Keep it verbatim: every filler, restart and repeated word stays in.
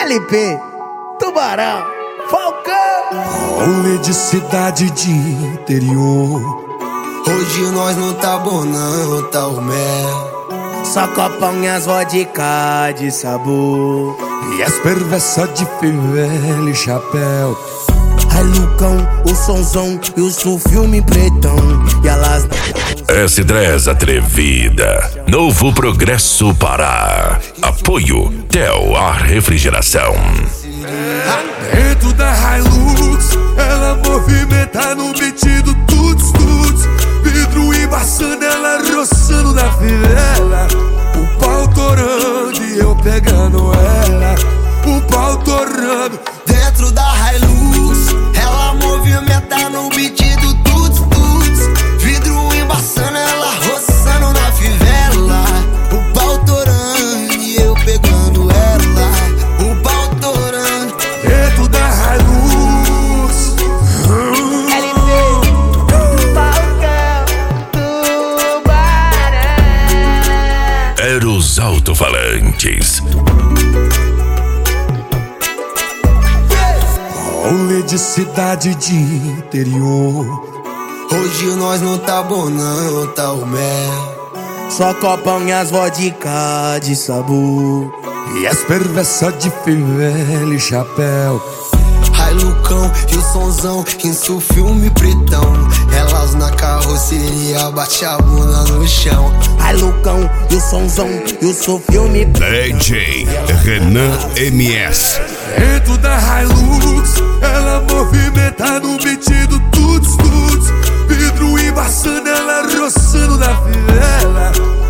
L P, Tubarão, Falcão. Rolê de cidade de interior. Hoje nós não tá bom não, tá o mel. Só copão e as vodka de sabor. E as perversas de fivela e chapéu. Ai Lucão, o sonzão e o filme pretão. E elas S dez Atrevida. Novo Progresso Pará. Apoio Tel A Refrigeração. Dentro da Hilux, ela movimenta no beat do tuts tuts. Vidro embaçando, ela roçando na fivela. O pau torando e eu pegando ela. O pau torando. Dentro da Hilux, ela movimenta no beat do tuts tuts. Vidro embaçando, ela roçando na fivela. O pau torando e eu pegando ela. O pau torando. Dentro da Hilux. L P, Falcão, Tubarão. Era os alto-falantes. Rolê de cidade de interior. Hoje nós não tá bom não, tá o mel. Só copão e as vodka de sabor. E as perversas de fivela e chapéu. Ai Lucão e o sonzão, isso filme pretão. Elas na carroceria, bate a bunda no chão. Ai Lucão e o sonzão e o filme D J Renan M S. Dentro da Hilux, ela movimenta no beat do tuts tuts. Vidro embaçando, ela roçando na fivela.